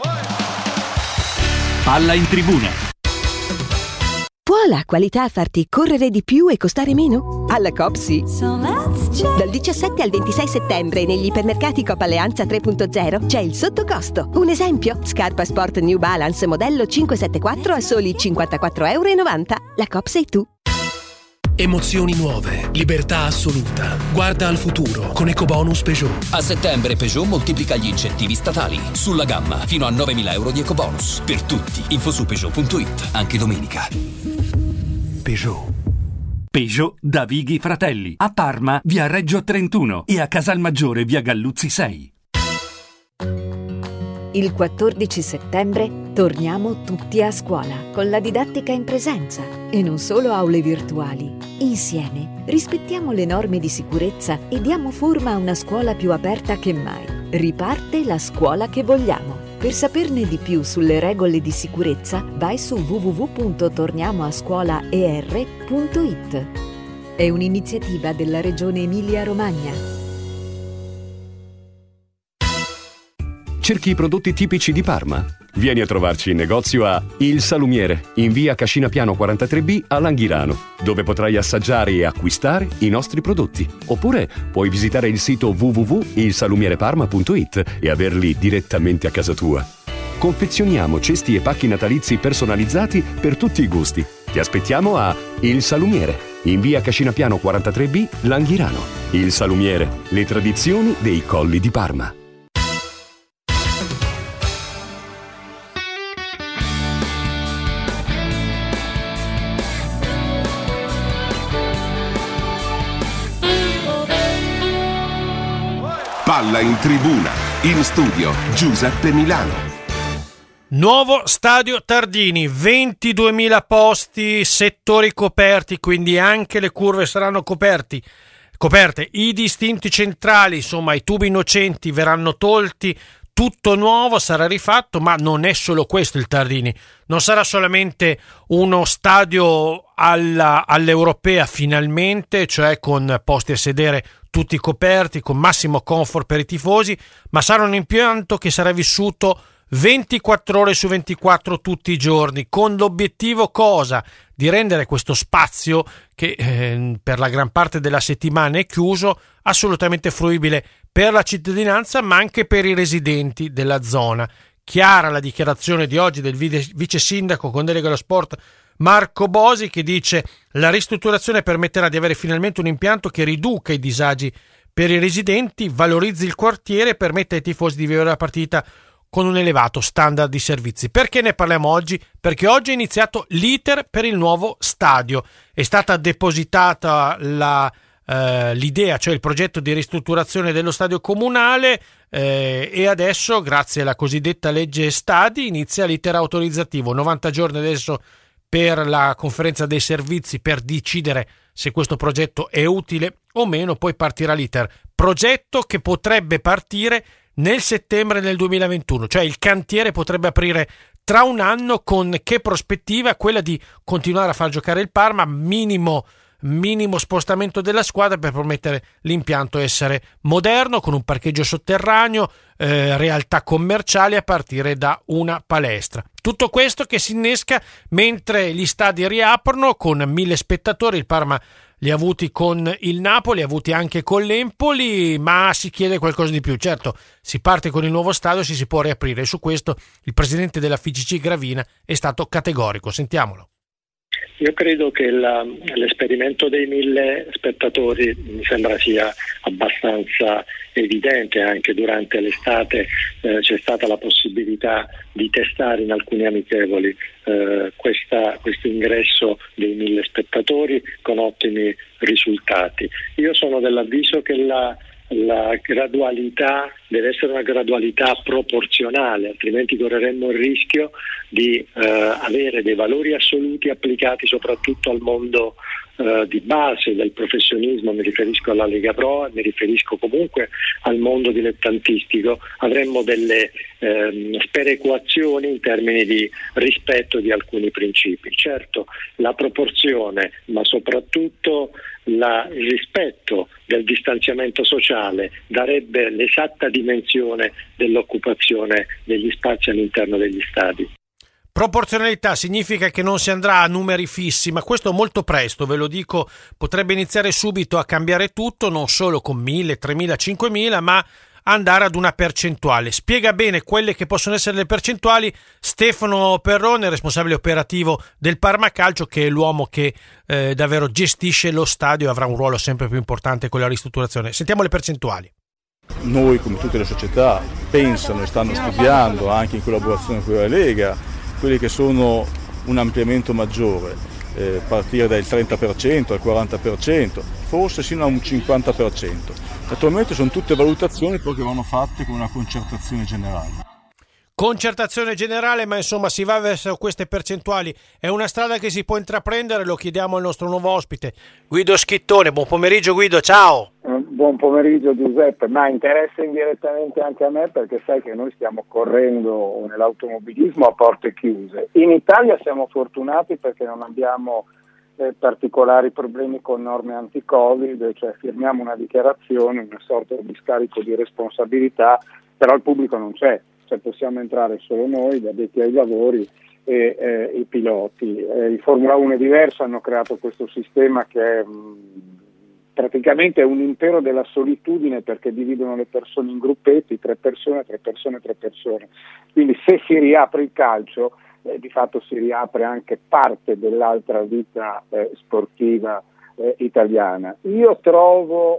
Palla in tribuna.
Può la qualità farti correre di più e costare meno? Alla Coop sì. Dal 17 al 26 settembre negli ipermercati Coop Alleanza 3.0 c'è il sottocosto. Un esempio: scarpa sport New Balance modello 574 a soli €54,90. La Coop sei tu.
Emozioni nuove, libertà assoluta. Guarda al futuro con Ecobonus Peugeot.
A settembre Peugeot moltiplica gli incentivi statali. Sulla gamma fino a €9.000 di Ecobonus. Per tutti. Info su Peugeot.it, anche domenica.
Peugeot.
Peugeot da Vighi Fratelli. A Parma, via Reggio 31 e a Casalmaggiore, via Galluzzi 6.
Il 14 settembre torniamo tutti a scuola con la didattica in presenza e non solo aule virtuali. Insieme rispettiamo le norme di sicurezza e diamo forma a una scuola più aperta che mai. Riparte la scuola che vogliamo. Per saperne di più sulle regole di sicurezza vai su www.torniamoascuolaer.it. È un'iniziativa della Regione Emilia-Romagna.
Cerchi i prodotti tipici di Parma? Vieni a trovarci in negozio a Il Salumiere, in via Cascina Piano 43B a Langhirano, dove potrai assaggiare e acquistare i nostri prodotti. Oppure puoi visitare il sito www.ilsalumiereparma.it e averli direttamente a casa tua. Confezioniamo cesti e pacchi natalizi personalizzati per tutti i gusti. Ti aspettiamo a Il Salumiere, in via Cascina Piano 43B, Langhirano. Il Salumiere, le tradizioni dei Colli di Parma.
Palla in tribuna, in studio Giuseppe Milano.
Nuovo stadio Tardini, 22.000 posti, settori coperti, quindi anche le curve saranno coperte, i distinti centrali, insomma i tubi innocenti verranno tolti, tutto nuovo sarà rifatto, ma non è solo questo il Tardini, non sarà solamente uno stadio all'europea finalmente, cioè con posti a sedere tutti coperti, con massimo comfort per i tifosi, ma sarà un impianto che sarà vissuto 24 ore su 24 tutti i giorni, con l'obiettivo cosa? Di rendere questo spazio che per la gran parte della settimana è chiuso, assolutamente fruibile per la cittadinanza ma anche per i residenti della zona. Chiara la dichiarazione di oggi del vice sindaco con delega allo sport Marco Bosi, che dice: la ristrutturazione permetterà di avere finalmente un impianto che riduca i disagi per i residenti, valorizzi il quartiere e permetta ai tifosi di vivere la partita con un elevato standard di servizi. Perché ne parliamo oggi? Perché oggi è iniziato l'iter per il nuovo stadio. È stata depositata l'idea, cioè il progetto di ristrutturazione dello stadio comunale, e adesso, grazie alla cosiddetta legge Stadi, inizia l'iter autorizzativo. 90 giorni adesso per la conferenza dei servizi per decidere se questo progetto è utile o meno, poi partirà l'iter. Progetto che potrebbe partire nel settembre del 2021, cioè il cantiere potrebbe aprire tra un anno, con che prospettiva? Quella di continuare a far giocare il Parma, minimo spostamento della squadra per permettere l'impianto essere moderno, con un parcheggio sotterraneo, realtà commerciali a partire da una palestra. Tutto questo che si innesca mentre gli stadi riaprono con 1.000 spettatori. Il Parma li ha avuti con il Napoli, li ha avuti anche con l'Empoli, ma si chiede qualcosa di più. Certo, si parte con il nuovo stadio, si può riaprire, e su questo il presidente della FIGC Gravina è stato categorico. Sentiamolo.
Io credo che l'esperimento dei 1.000 spettatori mi sembra sia abbastanza evidente. Anche durante l'estate c'è stata la possibilità di testare in alcuni amichevoli questo ingresso dei 1.000 spettatori con ottimi risultati. Io sono dell'avviso che la gradualità deve essere una gradualità proporzionale, altrimenti correremmo il rischio di avere dei valori assoluti applicati soprattutto al mondo di base del professionismo. Mi riferisco alla Lega Pro, mi riferisco comunque al mondo dilettantistico. Avremmo delle sperequazioni in termini di rispetto di alcuni principi. Certo, la proporzione, ma soprattutto il rispetto del distanziamento sociale darebbe l'esatta dimensione dell'occupazione degli spazi all'interno degli stadi.
Proporzionalità significa che non si andrà a numeri fissi, ma questo molto presto, ve lo dico, potrebbe iniziare subito a cambiare tutto, non solo con 1.000, 3.000, 5.000, ma andare ad una percentuale. Spiega bene quelle che possono essere le percentuali Stefano Perrone, responsabile operativo del Parma Calcio, che è l'uomo che davvero gestisce lo stadio e avrà un ruolo sempre più importante con la ristrutturazione. Sentiamo le percentuali.
Noi, come tutte le società, pensano e stanno studiando, anche in collaborazione con la Lega, quelli che sono un ampliamento maggiore, partire dal 30% al 40%, forse sino a un 50%. Naturalmente sono tutte valutazioni poi che vanno fatte con una concertazione generale.
Concertazione generale, ma insomma si va verso queste percentuali. È una strada che si può intraprendere, lo chiediamo al nostro nuovo ospite, Guido Schittone. Buon pomeriggio Guido, ciao!
Buon pomeriggio Giuseppe, ma interessa indirettamente anche a me, perché sai che noi stiamo correndo nell'automobilismo a porte chiuse. In Italia siamo fortunati perché non abbiamo particolari problemi con norme anti-Covid, cioè firmiamo una dichiarazione, una sorta di scarico di responsabilità, però il pubblico non c'è, cioè possiamo entrare solo noi, gli addetti ai lavori e i piloti. I Formula 1 è diverso, hanno creato questo sistema che è praticamente un impero della solitudine, perché dividono le persone in gruppetti, 3 persone. Quindi se si riapre il calcio, di fatto si riapre anche parte dell'altra vita sportiva italiana. Io trovo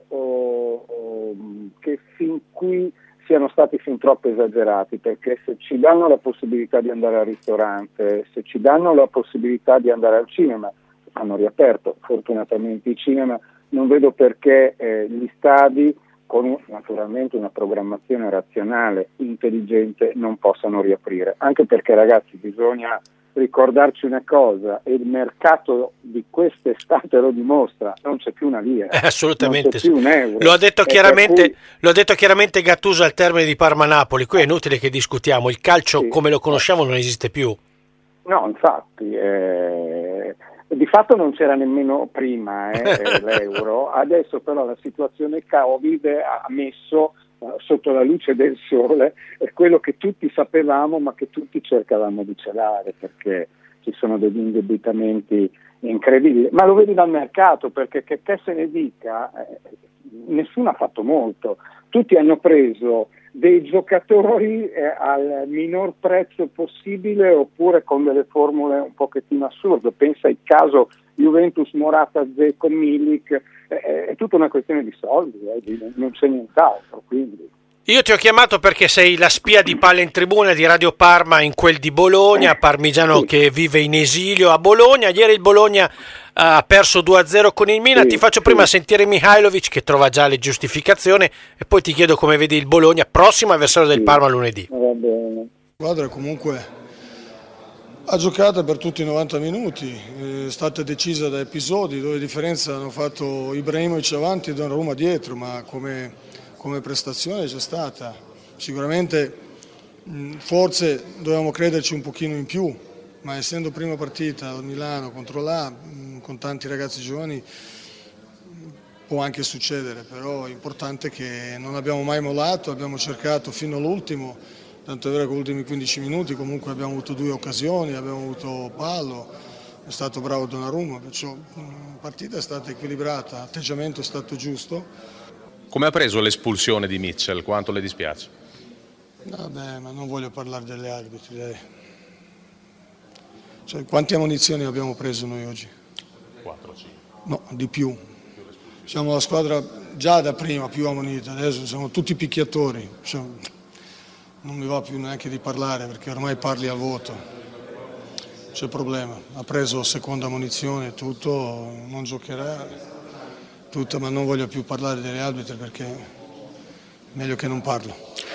che fin qui siano stati fin troppo esagerati, perché se ci danno la possibilità di andare al ristorante, se ci danno la possibilità di andare al cinema, hanno riaperto fortunatamente i cinema, non vedo perché gli stadi, con naturalmente una programmazione razionale, intelligente, non possano riaprire. Anche perché, ragazzi, bisogna ricordarci una cosa, e il mercato di quest'estate lo dimostra, non c'è più una lira,
assolutamente,
non c'è più un euro.
Lo ha detto chiaramente Gattuso al termine di Parma-Napoli. Qui è inutile che discutiamo, il calcio come lo conosciamo non esiste più.
No, infatti, di fatto non c'era nemmeno prima l'euro, adesso però la situazione Covid ha messo sotto la luce del sole quello che tutti sapevamo ma che tutti cercavamo di celare, perché ci sono degli indebitamenti incredibili, ma lo vedi dal mercato, perché che se ne dica, nessuno ha fatto molto, tutti hanno preso dei giocatori al minor prezzo possibile, oppure con delle formule un pochettino assurde. Pensa al caso Juventus, Morata, Dzeko, Milik, è tutta una questione di soldi, non c'è nient'altro. Quindi
io ti ho chiamato perché sei la spia di Palla in Tribuna di Radio Parma in quel di Bologna, parmigiano che vive in esilio a Bologna. Ieri il Bologna ha perso 2-0 con il Milan. Ti faccio prima sentire Mihajlovic, che trova già le giustificazioni, e poi ti chiedo come vedi il Bologna, prossimo avversario del Parma lunedì.
Va bene.
La squadra comunque
Ha giocato per tutti i 90 minuti, è stata decisa da episodi dove differenza hanno fatto Ibrahimovic avanti e Donnarumma dietro, ma come prestazione c'è stata. Sicuramente forse dovevamo crederci un pochino in più, ma essendo prima partita a Milano contro l'A, con tanti ragazzi giovani, può anche succedere, però è importante che non abbiamo mai mollato, abbiamo cercato fino all'ultimo. Tanto è vero che negli ultimi 15 minuti comunque abbiamo avuto 2 occasioni, abbiamo avuto pallo, è stato bravo Donnarumma, perciò la partita è stata equilibrata, l'atteggiamento è stato giusto.
Come ha preso l'espulsione di Mitchell? Quanto le dispiace?
Vabbè, ma non voglio parlare delle arbitri. Cioè, quante ammonizioni abbiamo preso noi oggi?
4 o 5.
No, di più. Siamo la squadra già da prima più ammonita, adesso siamo tutti picchiatori. Non mi va più neanche di parlare perché ormai parli a voto, c'è problema, ha preso seconda munizione, tutto, non giocherà, tutto, ma non voglio più parlare delle arbitri perché è meglio che non parlo.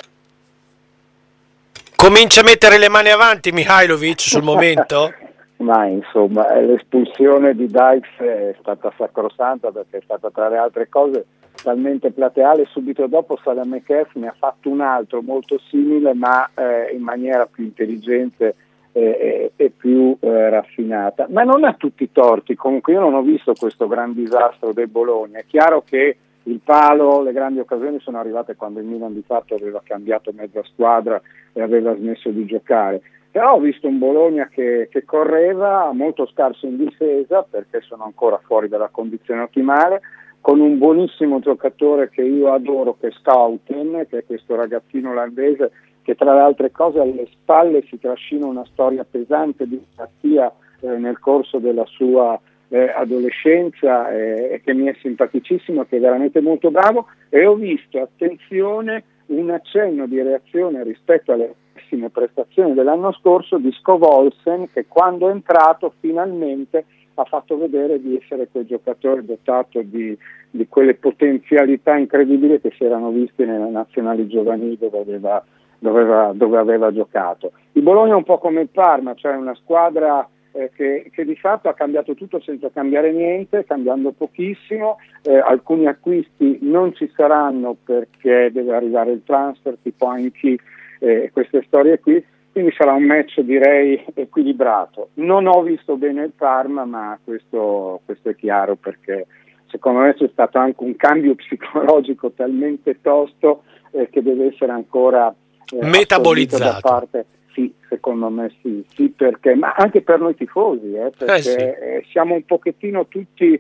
Comincia a mettere le mani avanti Mihajlovic sul momento?
Ma insomma l'espulsione di Dykes è stata sacrosanta perché è stata tra le altre cose talmente plateale. Subito dopo Salamekef ne ha fatto un altro molto simile ma in maniera più intelligente e più raffinata, ma non ha tutti i torti. Comunque io non ho visto questo gran disastro del Bologna. È chiaro che il palo, le grandi occasioni sono arrivate quando il Milan di fatto aveva cambiato mezza squadra e aveva smesso di giocare, però ho visto un Bologna che correva molto scarso in difesa perché sono ancora fuori dalla condizione ottimale, con un buonissimo giocatore che io adoro, che è Schouten, che è questo ragazzino olandese che tra le altre cose alle spalle si trascina una storia pesante di malattia nel corso della sua adolescenza e che mi è simpaticissimo, che è veramente molto bravo, e ho visto, attenzione, un accenno di reazione rispetto alle pessime prestazioni dell'anno scorso di Scovolsen, che quando è entrato finalmente ha fatto vedere di essere quel giocatore dotato di quelle potenzialità incredibili che si erano viste nelle nazionali giovanili dove aveva giocato. Il Bologna è un po' come il Parma, cioè una squadra che di fatto ha cambiato tutto senza cambiare niente, cambiando pochissimo. Alcuni acquisti non ci saranno perché deve arrivare il transfer, tipo Anchi, queste storie qui, quindi sarà un match direi equilibrato. Non ho visto bene il Parma, ma questo è chiaro perché secondo me c'è stato anche un cambio psicologico talmente tosto che deve essere ancora
metabolizzato
da parte. Sì, secondo me sì, perché, ma anche per noi tifosi, perché siamo un pochettino tutti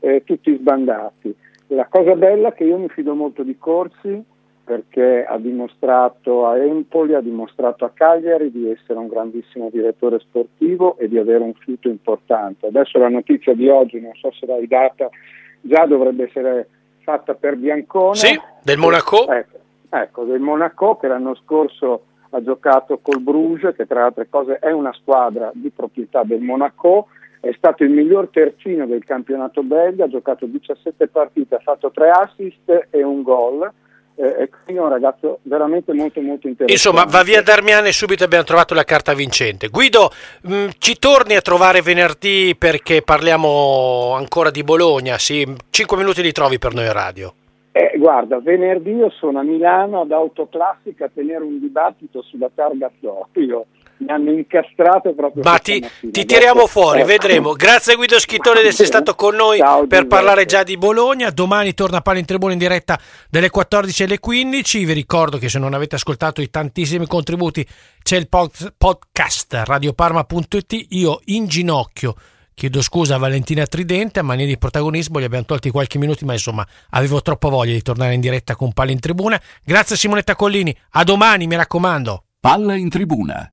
sbandati. La cosa bella è che io mi fido molto di Corsi, perché ha dimostrato a Empoli, ha dimostrato a Cagliari di essere un grandissimo direttore sportivo e di avere un fiuto importante. Adesso la notizia di oggi, non so se l'hai data, già dovrebbe essere fatta per Biancone.
Sì, del Monaco.
Ecco, del Monaco, che l'anno scorso ha giocato col Bruges, che tra le altre cose è una squadra di proprietà del Monaco, è stato il miglior terzino del campionato belga, ha giocato 17 partite, ha fatto 3 assist e un gol, e quindi è un ragazzo veramente molto molto interessante.
Insomma, va via Darmian e subito abbiamo trovato la carta vincente. Guido, ci torni a trovare venerdì perché parliamo ancora di Bologna, sì, 5 minuti li trovi per noi in radio.
Guarda, venerdì io sono a Milano ad Autoclassica a tenere un dibattito sulla targa Zopio. Mi hanno incastrato proprio.
Ma ti tiriamo fuori, vedremo. Grazie Guido Schittone di essere stato con noi per parlare già di Bologna. Domani torna Palla in Tribuna in diretta dalle 14 alle 15. Vi ricordo che se non avete ascoltato i tantissimi contributi c'è il podcast radioparma.it. Io in ginocchio chiedo scusa a Valentina Tridente, a mania di protagonismo gli abbiamo tolti qualche minuto, ma insomma avevo troppa voglia di tornare in diretta con Palla in Tribuna. Grazie a Simonetta Collini, a domani mi raccomando.
Palla in Tribuna